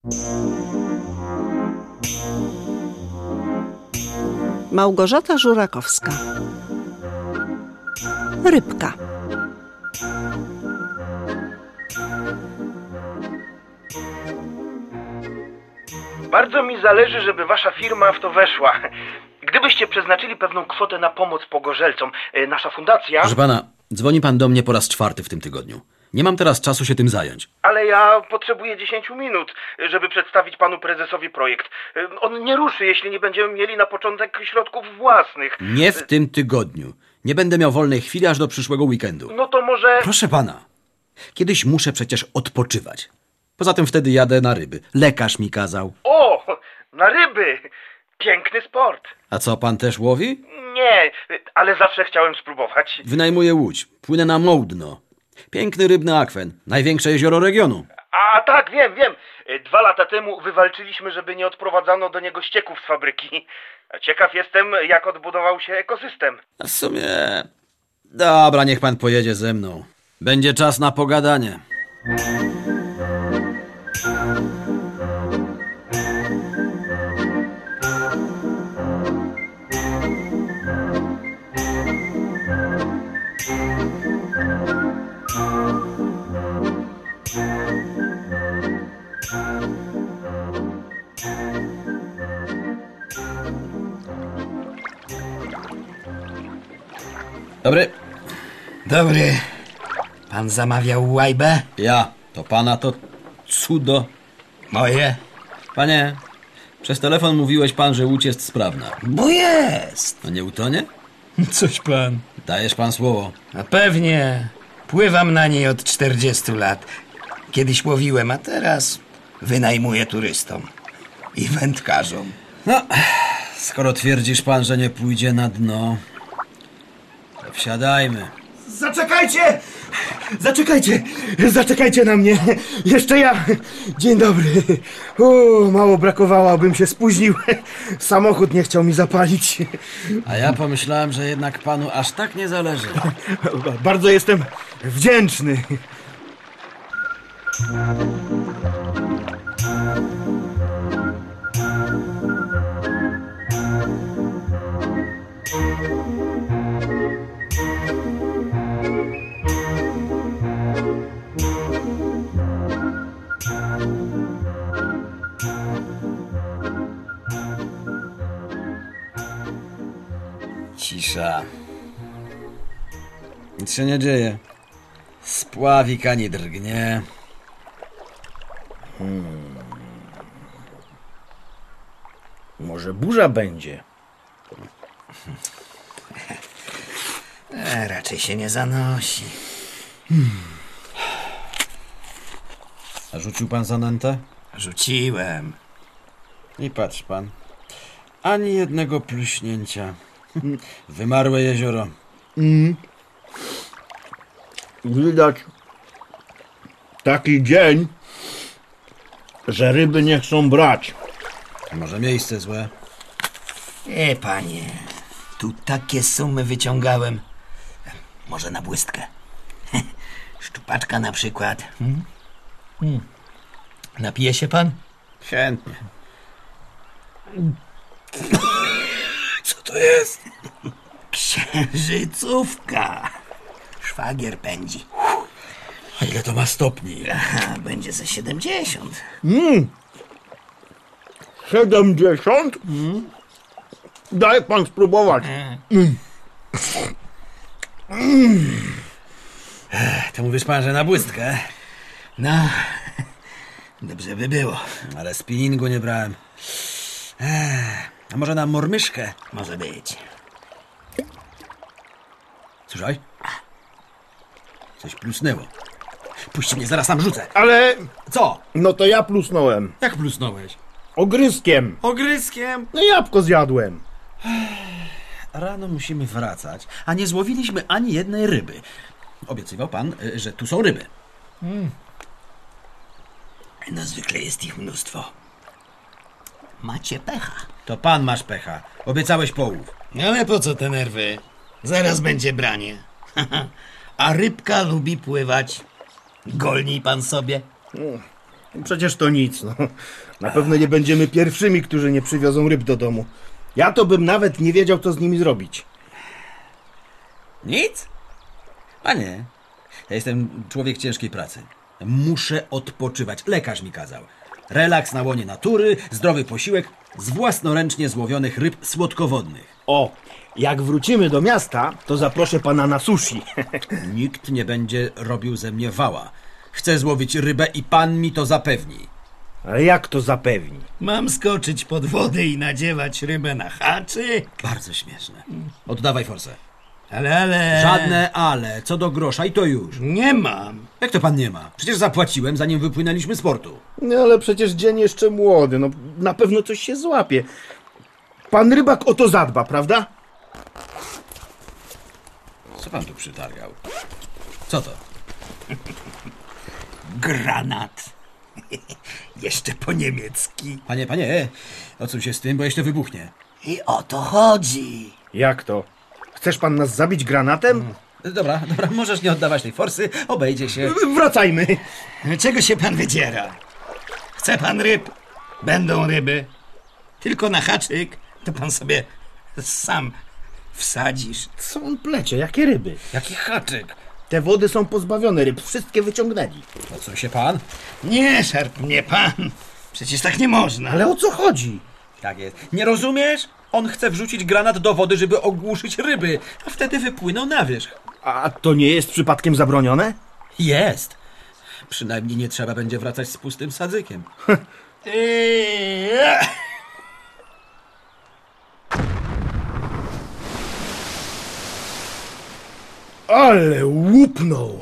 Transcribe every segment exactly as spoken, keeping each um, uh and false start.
Małgorzata Żurakowska. Rybka. Bardzo mi zależy, żeby wasza firma w to weszła. Gdybyście przeznaczyli pewną kwotę na pomoc pogorzelcom, nasza fundacja... Proszę pana, dzwoni pan do mnie po raz czwarty w tym tygodniu. Nie mam teraz czasu się tym zająć. Ale ja potrzebuję dziesięciu minut, żeby przedstawić panu prezesowi projekt. On nie ruszy, jeśli nie będziemy mieli na początek środków własnych. Nie w tym tygodniu. Nie będę miał wolnej chwili aż do przyszłego weekendu. No to może... Proszę pana, kiedyś muszę przecież odpoczywać. Poza tym wtedy jadę na ryby. Lekarz mi kazał. O, na ryby! Piękny sport. A co, pan też łowi? Nie, ale zawsze chciałem spróbować. Wynajmuję łódź. Płynę na Mołdno. Piękny rybny akwen. Największe jezioro regionu. A tak, wiem, wiem. Dwa lata temu wywalczyliśmy, żeby nie odprowadzano do niego ścieków z fabryki. Ciekaw jestem, jak odbudował się ekosystem. A w sumie... Dobra, niech pan pojedzie ze mną. Będzie czas na pogadanie. Dobry. Dobry. Pan zamawiał łajbę? Ja. To pana to cudo. Moje? Panie, przez telefon mówiłeś pan, że łódź jest sprawna. Bo jest. No nie utonie? Coś pan. Dajesz pan słowo. A pewnie. Pływam na niej od czterdziestu lat. Kiedyś łowiłem, a teraz wynajmuję turystom i wędkarzom. No, skoro twierdzisz pan, że nie pójdzie na dno, to wsiadajmy. Zaczekajcie! Zaczekajcie! Zaczekajcie na mnie! Jeszcze ja! Dzień dobry! O, mało brakowało, abym się spóźnił. Samochód nie chciał mi zapalić. A ja pomyślałem, że jednak panu aż tak nie zależy. Bardzo jestem wdzięczny. Cisza. Nic się nie dzieje. Spławik ani drgnie. Hmm. Może burza będzie. E, raczej się nie zanosi. Hmm. A rzucił pan zanętę? Rzuciłem. I patrz pan. Ani jednego pluśnięcia. Wymarłe jezioro. Mm. Widać taki dzień, że ryby nie chcą brać. A może miejsce złe? E, panie, tu takie sumy wyciągałem. Może na błystkę. Szczupaczka na przykład. Hmm? Hmm. Napije się pan? Chętnie. Co to jest? Księżycówka. Szwagier pędzi. A ile to ma stopni? Aha, będzie ze siedemdziesiąt. Mm. Siedemdziesiąt? Mm. Daj pan spróbować. Mm. Mm. To mówisz pan, że na błystkę? No, dobrze by było. Ale spinningu nie brałem. A może na mormyszkę? Może być. Słyszaj? Coś plusnęło. Puść mnie, zaraz tam rzucę. Ale... Co? No to ja plusnąłem. Jak plusnąłeś? Ogryzkiem. Ogryskiem? No jabłko zjadłem. Rano musimy wracać, a nie złowiliśmy ani jednej ryby. Obiecywał pan, że tu są ryby. Hmm. No zwykle jest ich mnóstwo. Macie pecha. To pan masz pecha. Obiecałeś połów. Ale po co te nerwy? Zaraz będzie branie. A rybka lubi pływać. Golnij pan sobie. Przecież to nic, no. Na pewno nie będziemy pierwszymi, którzy nie przywiozą ryb do domu. Ja to bym nawet nie wiedział, co z nimi zrobić. Nic? Panie, ja jestem człowiek ciężkiej pracy. Muszę odpoczywać. Lekarz mi kazał. Relaks na łonie natury, zdrowy posiłek z własnoręcznie złowionych ryb słodkowodnych. O, jak wrócimy do miasta, to zaproszę pana na sushi. Nikt nie będzie robił ze mnie wała. Chcę złowić rybę i pan mi to zapewni. Ale jak to zapewni? Mam skoczyć pod wodę i nadziewać rybę na haczyk? Bardzo śmieszne. Oddawaj forsę. Ale, ale... Żadne ale, co do grosza i to już. Nie mam. Jak to pan nie ma? Przecież zapłaciłem, zanim wypłynęliśmy z portu. No ale przecież dzień jeszcze młody, no na pewno coś się złapie. Pan rybak o to zadba, prawda? Co pan tu przytargał? Co to? Granat. Jeszcze po niemiecki. Panie, panie, odsuń się z tym, bo jeszcze wybuchnie. I o to chodzi. Jak to? Chcesz pan nas zabić granatem? Dobra, dobra, możesz nie oddawać tej forsy, obejdzie się. Wracajmy. Czego się pan wydziera? Chce pan ryb? Będą ryby. Tylko na haczyk to pan sobie sam wsadzisz. Co on plecie? Jakie ryby? Jaki haczyk? Te wody są pozbawione ryb, wszystkie wyciągnęli. Odsuń się pan. Nie szarp mnie pan. Przecież tak nie można. Ale o co chodzi? Tak jest. Nie rozumiesz? On chce wrzucić granat do wody, żeby ogłuszyć ryby, a wtedy wypłyną na wierzch. A to nie jest przypadkiem zabronione? Jest. Przynajmniej nie trzeba będzie wracać z pustym sadzykiem. Eee, Ale łupnął.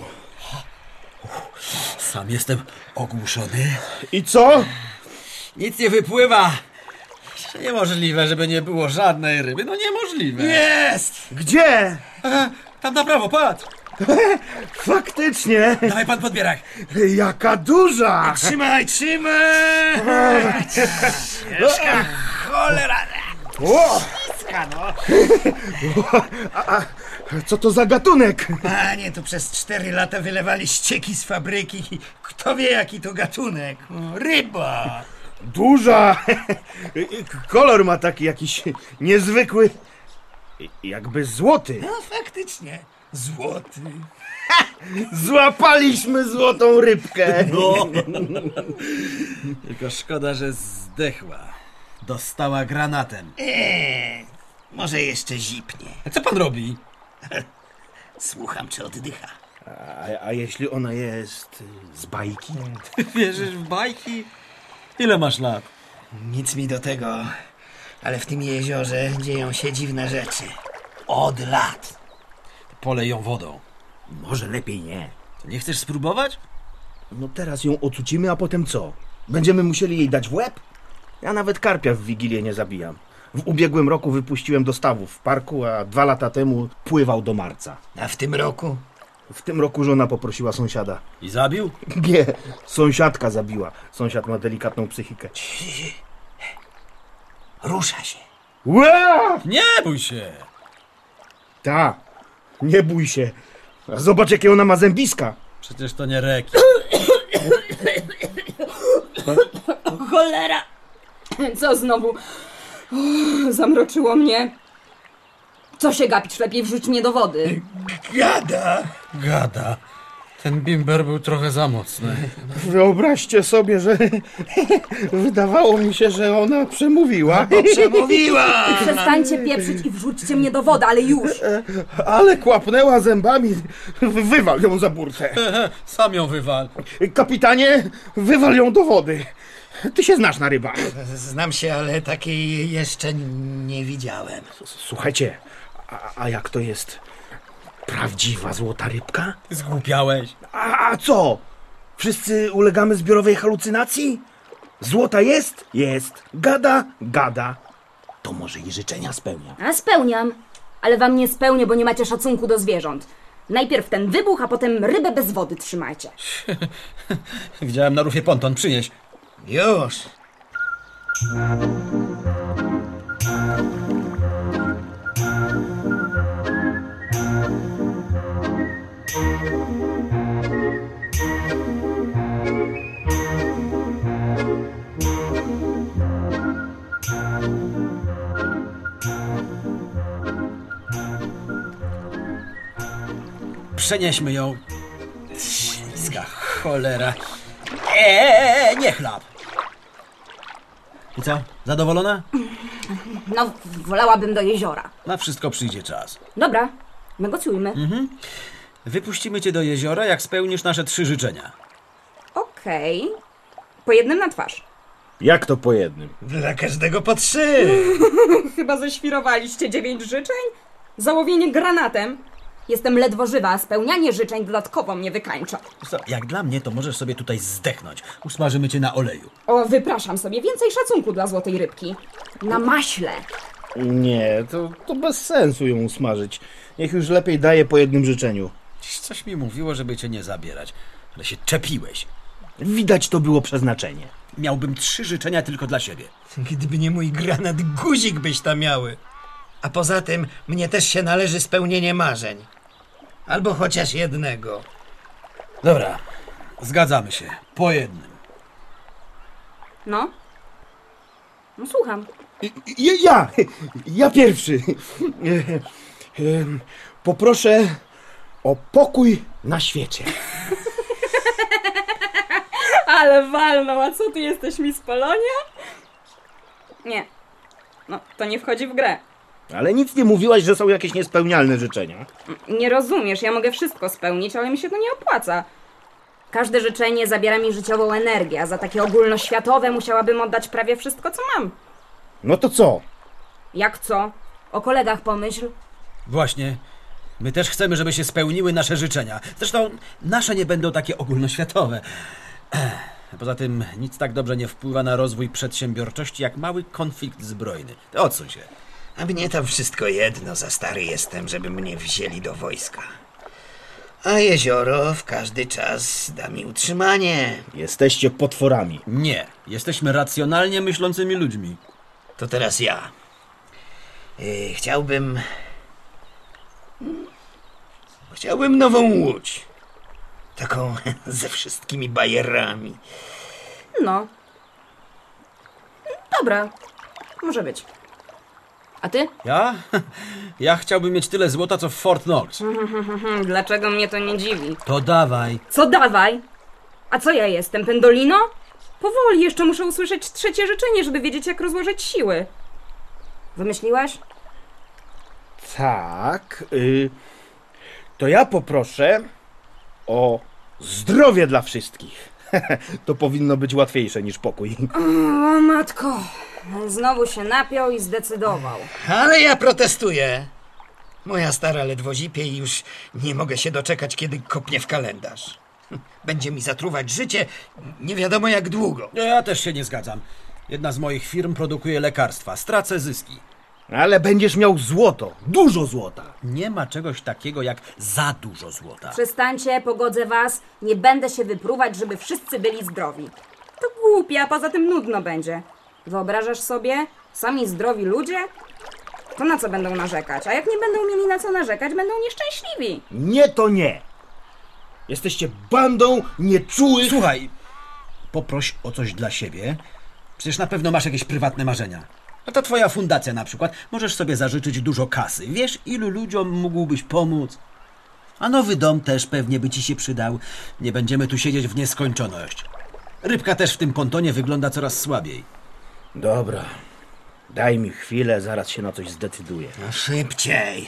Sam jestem ogłuszony. I co? Nic nie wypływa. Niemożliwe, żeby nie było żadnej ryby. No niemożliwe. Jest! Gdzie? A, tam na prawo, patrz. Faktycznie. Dawaj pan podbierak. Jaka duża. Trzymaj, trzymaj! Ciężka cholera! O! No. A, a, co to za gatunek? Panie, to przez cztery lata wylewali ścieki z fabryki. Kto wie, jaki to gatunek? O, ryba! Duża. Kolor ma taki jakiś niezwykły. Jakby złoty. No faktycznie, złoty. Złapaliśmy złotą rybkę. No. Tylko szkoda, że zdechła. Dostała granatem. Eee, może jeszcze zipnie. A co pan robi? Słucham, czy oddycha. A, a jeśli ona jest z bajki? Wierzysz w bajki? Ile masz lat? Nic mi do tego, ale w tym jeziorze dzieją się dziwne rzeczy. Od lat. Polej ją wodą. Może lepiej nie. Nie chcesz spróbować? No teraz ją ocucimy, a potem co? Będziemy musieli jej dać w łeb? Ja nawet karpia w Wigilię nie zabijam. W ubiegłym roku wypuściłem do stawów w parku, a dwa lata temu pływał do marca. A w tym roku? W tym roku żona poprosiła sąsiada. I zabił? Nie, sąsiadka zabiła. Sąsiad ma delikatną psychikę. Rusza się. Ła! Nie bój się. Ta, nie bój się. A zobacz, jakie ona ma zębiska. Przecież to nie rekin. Cholera! Co znowu? Uff, zamroczyło mnie. Co się gapisz? Lepiej wrzuć mnie do wody. Gada! Gada. Ten bimber był trochę za mocny. Wyobraźcie sobie, że wydawało mi się, że ona przemówiła. Przemówiła! Przestańcie pieprzyć i wrzućcie mnie do wody, ale już! Ale kłapnęła zębami. Wywal ją za burtę. Sam ją wywal. Kapitanie, wywal ją do wody. Ty się znasz na rybach. Znam się, ale takiej jeszcze nie widziałem. Słuchajcie, a, a jak to jest prawdziwa złota rybka? Zgłupiałeś. A, a co? Wszyscy ulegamy zbiorowej halucynacji? Złota jest? Jest. Gada? Gada. To może i życzenia spełnia. A spełniam. Ale wam nie spełnię, bo nie macie szacunku do zwierząt. Najpierw ten wybuch, a potem rybę bez wody trzymajcie. Widziałem na rufie ponton, przynieś. Już. Przenieśmy ją. Śliska cholera. Eee, nie chlap. I co? Zadowolona? No, wolałabym do jeziora. Na wszystko przyjdzie czas. Dobra, negocjujmy. Wypuścimy cię do jeziora, jak spełnisz nasze trzy życzenia. Okej. Po jednym na twarz. Jak to po jednym? Dla każdego po trzy. Chyba ześwirowaliście dziewięć życzeń? Załowienie granatem? Jestem ledwo żywa, a spełnianie życzeń dodatkowo mnie wykańcza. Co, jak dla mnie, to możesz sobie tutaj zdechnąć. Usmażymy cię na oleju. O, wypraszam sobie, więcej szacunku dla złotej rybki. Na maśle. Nie, to, to bez sensu ją usmażyć. Niech już lepiej daje po jednym życzeniu. Dziś coś mi mówiło, żeby cię nie zabierać. Ale się czepiłeś. Widać to było przeznaczenie. Miałbym trzy życzenia tylko dla siebie. Gdyby nie mój granat, guzik byś tam miały. A poza tym mnie też się należy spełnienie marzeń. Albo chociaż jednego. Dobra, zgadzamy się. Po jednym. No? No słucham. Ja, ja, ja pierwszy. Poproszę o pokój na świecie. Ale walno, a co ty jesteś, Miss Polonia? Nie. No, to nie wchodzi w grę. Ale nic nie mówiłaś, że są jakieś niespełnialne życzenia. Nie rozumiesz, ja mogę wszystko spełnić, ale mi się to nie opłaca. Każde życzenie zabiera mi życiową energię, a za takie ogólnoświatowe musiałabym oddać prawie wszystko, co mam. No to co? Jak co? O kolegach pomyśl. Właśnie. My też chcemy, żeby się spełniły nasze życzenia. Zresztą nasze nie będą takie ogólnoświatowe. Ech, Poza tym nic tak dobrze nie wpływa na rozwój przedsiębiorczości jak mały konflikt zbrojny. Odsuń się. A mnie tam wszystko jedno, za stary jestem, żeby mnie wzięli do wojska. A jezioro w każdy czas da mi utrzymanie. Jesteście potworami. Nie. Jesteśmy racjonalnie myślącymi ludźmi. To teraz ja. Yy, chciałbym... Chciałbym nową łódź. Taką ze wszystkimi bajerami. No. Dobra. Może być. A ty? Ja? Ja chciałbym mieć tyle złota, co w Fort Knox. Hmm, dlaczego mnie to nie dziwi? To dawaj. Co dawaj? A co ja jestem, Pendolino? Powoli, jeszcze muszę usłyszeć trzecie życzenie, żeby wiedzieć, jak rozłożyć siły. Wymyśliłaś? Tak. Y, to ja poproszę o zdrowie dla wszystkich. To powinno być łatwiejsze niż pokój. O, matko. Znowu się napiął i zdecydował. Ale ja protestuję. Moja stara ledwo zipie i już nie mogę się doczekać, kiedy kopnie w kalendarz. Będzie mi zatruwać życie nie wiadomo jak długo. Ja też się nie zgadzam. Jedna z moich firm produkuje lekarstwa. Stracę zyski. Ale będziesz miał złoto. Dużo złota. Nie ma czegoś takiego jak za dużo złota. Przestańcie, pogodzę was. Nie będę się wypruwać, żeby wszyscy byli zdrowi. To głupie, a poza tym nudno będzie. Wyobrażasz sobie? Sami zdrowi ludzie? To na co będą narzekać? A jak nie będą mieli na co narzekać, będą nieszczęśliwi. Nie to nie. Jesteście bandą nieczułych... Słuchaj, poproś o coś dla siebie. Przecież na pewno masz jakieś prywatne marzenia. A ta twoja fundacja na przykład. Możesz sobie zażyczyć dużo kasy. Wiesz, ilu ludziom mógłbyś pomóc? A nowy dom też pewnie by ci się przydał. Nie będziemy tu siedzieć w nieskończoność. Rybka też w tym pontonie wygląda coraz słabiej. Dobra. Daj mi chwilę, zaraz się na coś zdecyduję. No szybciej.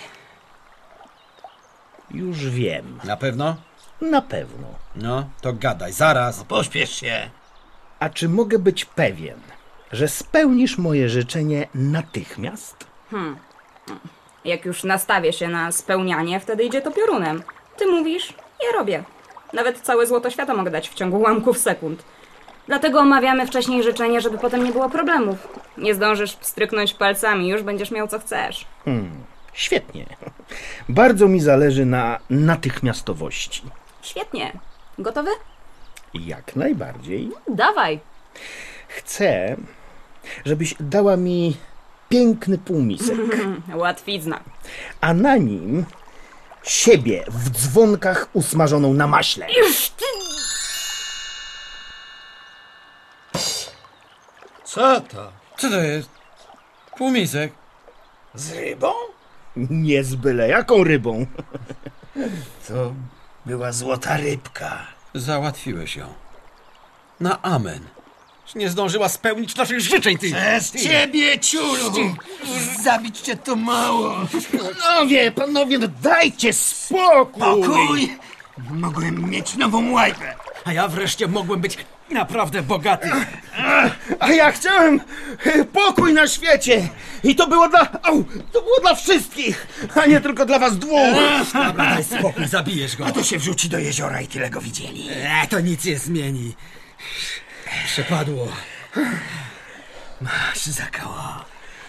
Już wiem. Na pewno? Na pewno. No, to gadaj, zaraz. No pośpiesz się. A czy mogę być pewien, że spełnisz moje życzenie natychmiast? Jak już nastawię się na spełnianie, wtedy idzie to piorunem. Ty mówisz, ja robię. Nawet całe złoto świata mogę dać w ciągu ułamków sekund. Dlatego omawiamy wcześniej życzenia, żeby potem nie było problemów. Nie zdążysz stryknąć palcami, już będziesz miał co chcesz. Hmm, świetnie. Bardzo mi zależy na natychmiastowości. Świetnie. Gotowy? Jak najbardziej. Dawaj. Chcę, żebyś dała mi piękny półmisek, Łatwizna. a na nim siebie w dzwonkach usmażoną na maśle. Już ty... Co to? Co to jest? Półmisek. Z rybą? Nie z byle jaką rybą. To była złota rybka. Załatwiłeś ją. Na amen. Nie zdążyła spełnić naszych życzeń, ty! Przez ciebie, ciulu! Zabić cię to mało. Panowie, panowie, no dajcie spokój! Pokój! Mogłem mieć nową łajbę. A ja wreszcie mogłem być naprawdę bogaty. A ja chciałem e, pokój na świecie! I to było dla... Au, to było dla wszystkich, a nie tylko dla was dwóch! Dobra, daj spokój, zabijesz go. A to się wrzuci do jeziora i tyle go widzieli. E, to nic nie zmieni. Przepadło. Masz za koło.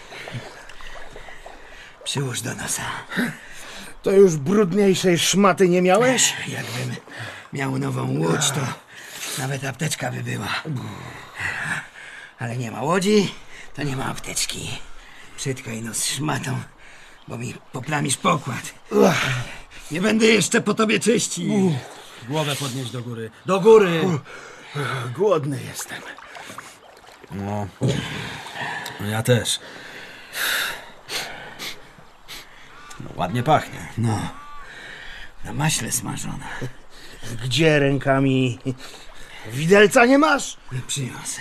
Przyłóż do nosa. To już brudniejszej szmaty nie miałeś? Jakbym miał nową łódź, to nawet apteczka by była. Ale nie ma łodzi, to nie ma apteczki. Przytkaj nos szmatą, bo mi poplamisz pokład. Nie będę jeszcze po tobie czyścił. Głowę podnieść do góry. Do góry! Głodny jestem. No. Ja też. No, ładnie pachnie. No, na maśle smażona. Gdzie rękami? Widelca nie masz? Przyniosę.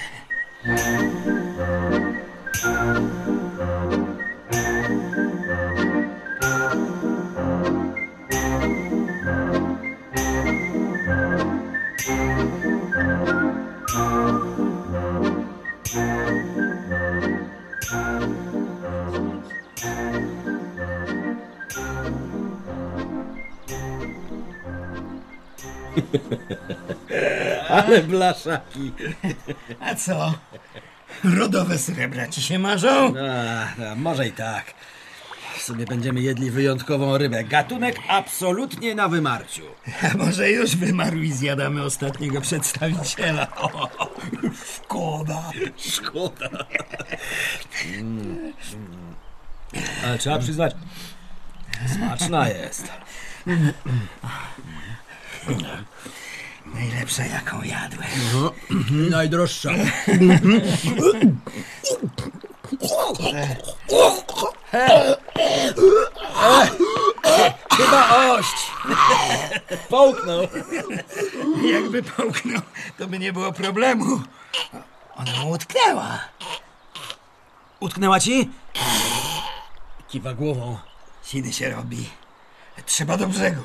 Ale blaszaki. A co? Rodowe srebra ci się marzą? A, a, może i tak. W sumie będziemy jedli wyjątkową rybę. Gatunek absolutnie na wymarciu. A może już wymarł i zjadamy ostatniego przedstawiciela? O, szkoda. Szkoda. Mm. Ale trzeba przyznać, smaczna jest. Najlepsza, jaką jadłem. No, najdroższa. Chyba ość. Połknął. Jakby połknął, to by nie było problemu. Ona mu utknęła. Utknęła ci? Kiwa głową. Siny się robi. Trzeba do brzegu.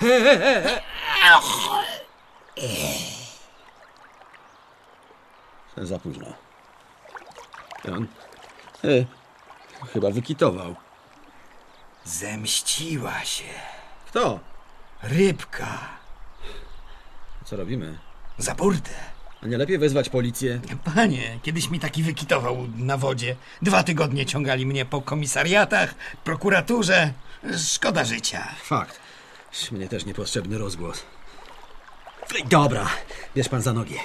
Za późno. On e, chyba wykitował. Zemściła się. Kto? Rybka. Co robimy? Za burtę. A nie lepiej wezwać policję? Panie, kiedyś mi taki wykitował na wodzie. Dwa tygodnie ciągali mnie po komisariatach, prokuraturze. Szkoda życia. Fakt. Mnie też niepotrzebny rozgłos. Dobra, bierz pan za nogi.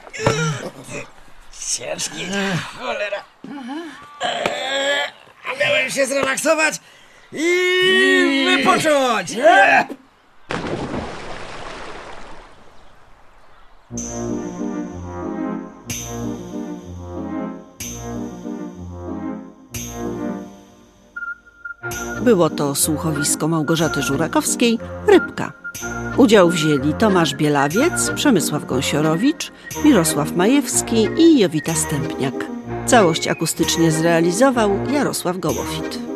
Ciężki. Cholera. A miałem się zrelaksować I wypocząć! Było to słuchowisko Małgorzaty Żurakowskiej Rybka. Udział wzięli Tomasz Bielawiec, Przemysław Gąsiorowicz, Mirosław Majewski i Jowita Stępniak. Całość akustycznie zrealizował Jarosław Gołofit.